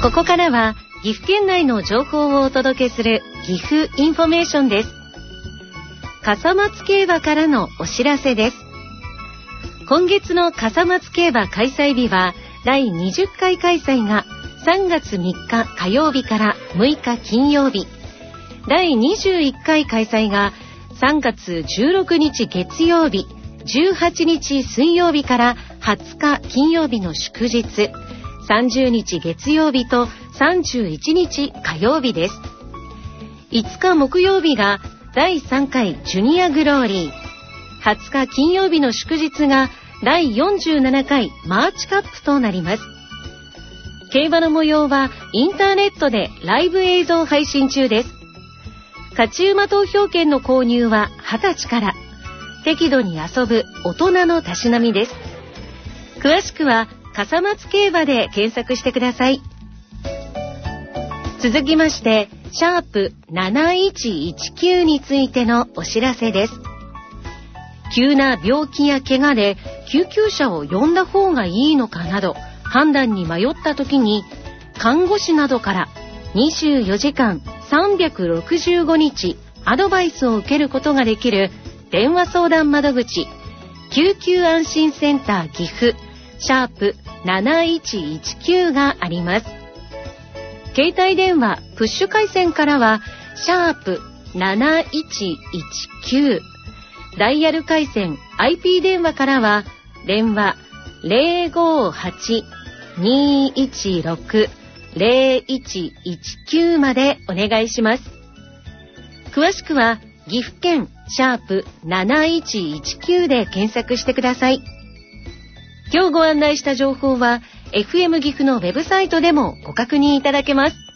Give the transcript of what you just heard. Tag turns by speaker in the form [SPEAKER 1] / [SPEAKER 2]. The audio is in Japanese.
[SPEAKER 1] ここからは岐阜県内の情報をお届けする岐阜インフォメーションです。笠松競馬からのお知らせです。今月の笠松競馬開催日は第20回開催が3月3日火曜日から6日金曜日、第21回開催が3月16日月曜日、18日水曜日から20日金曜日の祝日、30日月曜日と31日火曜日です。5日木曜日が第3回ジュニアグローリー、20日金曜日の祝日が第47回マーチカップとなります。競馬の模様はインターネットでライブ映像配信中です。勝ち馬投票券の購入は20歳から。適度に遊ぶ大人のたしなみです。詳しくは笠松競馬で検索してください。続きましてシャープ7119についてのお知らせです。急な病気や怪我で救急車を呼んだ方がいいのかなど判断に迷った時に、看護師などから24時間365日アドバイスを受けることができる電話相談窓口、救急安心センター岐阜シャープ7119があります。携帯電話プッシュ回線からはシャープ7119、ダイヤル回線 IP 電話からは電話 058-216-0119 までお願いします。詳しくは岐阜県シャープ7119で検索してください。今日ご案内した情報は FM 岐阜のウェブサイトでもご確認いただけます。